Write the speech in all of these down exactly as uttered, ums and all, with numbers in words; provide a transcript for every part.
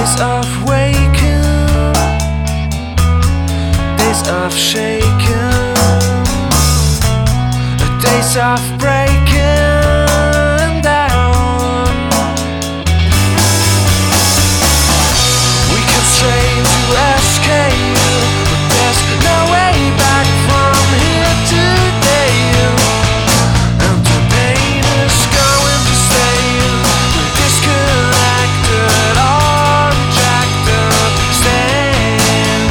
Days of waking, days of shaking, days of breaking down. We can strain to escape, but there's no way back from here today. And the pain is going to stay. We're disconnected, all rejected, stand.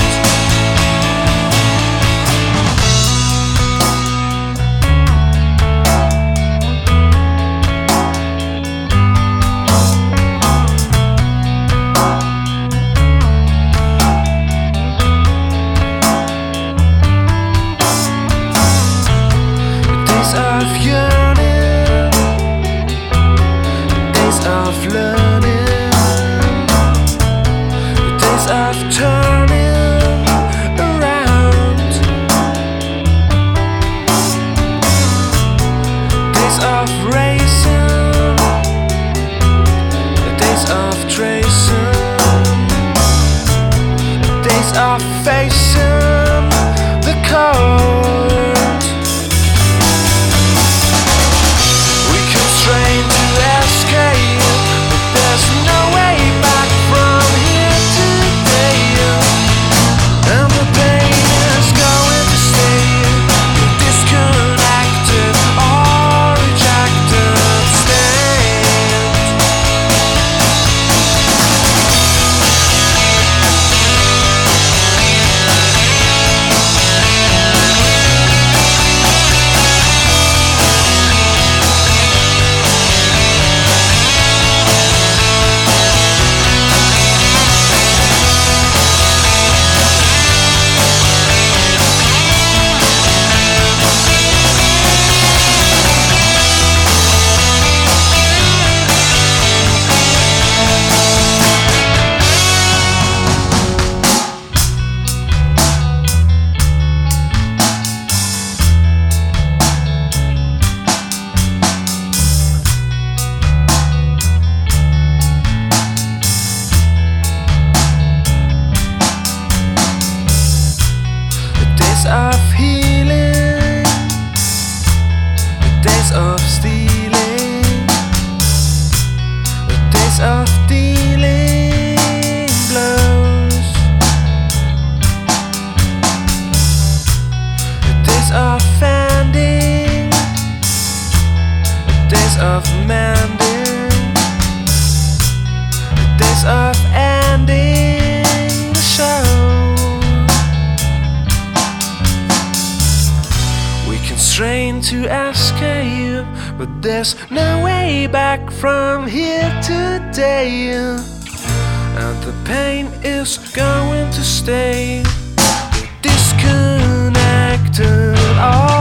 Days of yearning, days of learning, days of turning around, days of racing, days of tracing, days of facing the cold. We can strain to escape, but there's no way back from here today. And the pain is going to stay. We're disconnected, all rejected, stand. Days of healing, days of stealing, days of dealing blows, days of fending, days of mending, days of ending the show. We can strain to escape, but there's no way back from here today. And the pain is going to stay. We're disconnected, all